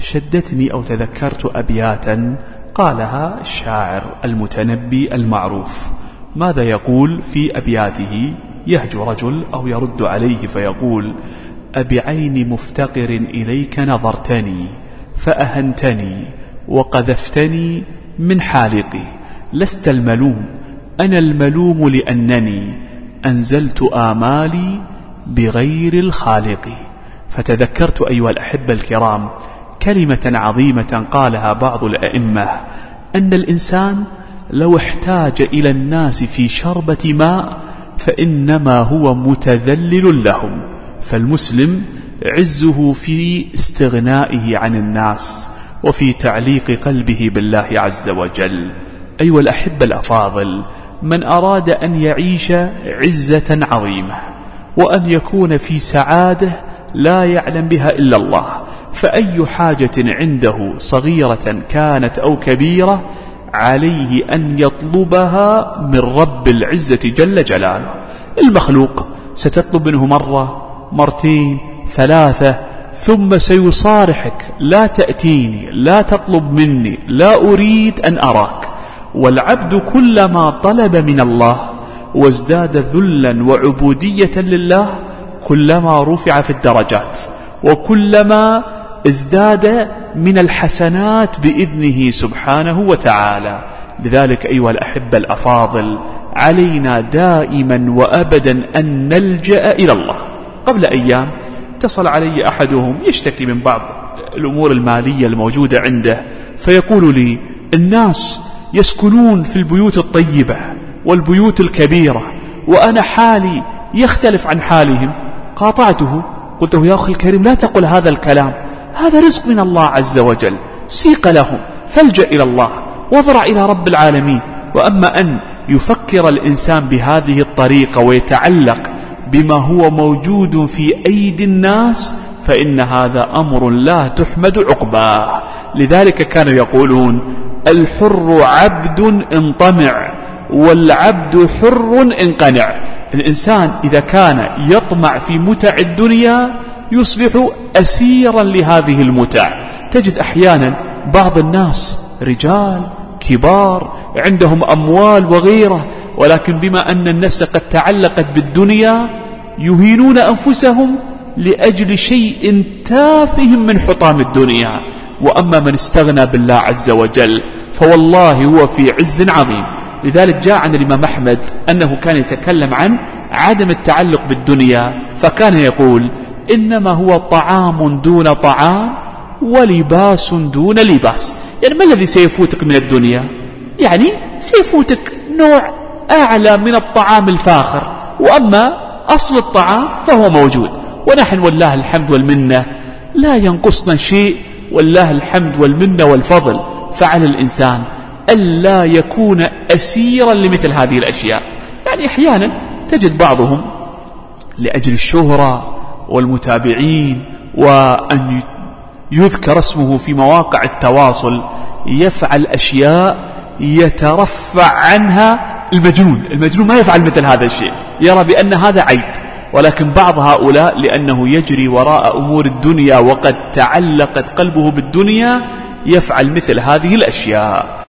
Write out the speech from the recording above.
شدتني أو تذكرت أبياتا قالها الشاعر المتنبي المعروف. ماذا يقول في أبياته؟ يهجو رجل أو يرد عليه فيقول: أبعين مفتقر إليك نظرتني فأهنتني وقذفتني من حالقي، لست الملوم أنا الملوم لأنني أنزلت آمالي بغير الخالق. فتذكرت أيها الأحبة الكرام كلمة عظيمة قالها بعض الأئمة، أن الإنسان لو احتاج إلى الناس في شربة ماء فإنما هو متذلل لهم. فالمسلم عزه في استغنائه عن الناس وفي تعليق قلبه بالله عز وجل. أيها الأحبة الأفاضل، من أراد أن يعيش عزة عظيمة وأن يكون في سعادة لا يعلم بها إلا الله، فأي حاجة عنده صغيرة كانت أو كبيرة عليه أن يطلبها من رب العزة جل جلاله. المخلوق ستطلب منه مرة، مرتين، ثلاثة، ثم سيصارحك: لا تأتيني، لا تطلب مني، لا أريد أن أراك. والعبد كلما طلب من الله وازداد ذلا وعبودية لله كلما رفع في الدرجات وكلما ازداد من الحسنات بإذنه سبحانه وتعالى. لذلك أيها الأحبة الأفاضل، علينا دائما وأبدا أن نلجأ إلى الله. قبل أيام اتصل علي أحدهم يشتكي من بعض الأمور المالية الموجودة عنده، فيقول لي: الناس يسكنون في البيوت الطيبة والبيوت الكبيرة وأنا حالي يختلف عن حالهم. قاطعته، قلت له: يا أخي الكريم، لا تقل هذا الكلام، هذا رزق من الله عز وجل، سيق لهم، فالجأ إلى الله واضرع إلى رب العالمين. وأما أن يفكر الإنسان بهذه الطريقة ويتعلق بما هو موجود في أيدي الناس فإن هذا أمر لا تحمد عقباه. لذلك كانوا يقولون: الحر عبد إن طمع والعبد حر إن قنع. الإنسان إذا كان يطمع في متع الدنيا يصبح أسيرا لهذه المتع. تجد أحيانا بعض الناس رجال كبار عندهم أموال وغيره، ولكن بما أن النفس قد تعلقت بالدنيا يهينون أنفسهم لأجل شيء تافه من حطام الدنيا. وأما من استغنى بالله عز وجل فوالله هو في عز عظيم. لذلك جاء عن الإمام أحمد أنه كان يتكلم عن عدم التعلق بالدنيا، فكان يقول: إنما هو طعام دون طعام ولباس دون لباس. يعني ما الذي سيفوتك من الدنيا؟ يعني سيفوتك نوع أعلى من الطعام الفاخر، وأما أصل الطعام فهو موجود. ونحن والله الحمد والمنة لا ينقصنا شيء، والله الحمد والمنة والفضل. فعلى الإنسان ألا يكون أسيرا لمثل هذه الأشياء. يعني أحيانا تجد بعضهم لأجل الشهرة والمتابعين وأن يذكر اسمه في مواقع التواصل يفعل أشياء يترفع عنها المجنون ما يفعل مثل هذا الشيء، يرى بأن هذا عيب. ولكن بعض هؤلاء لأنه يجري وراء أمور الدنيا وقد تعلقت قلبه بالدنيا يفعل مثل هذه الأشياء.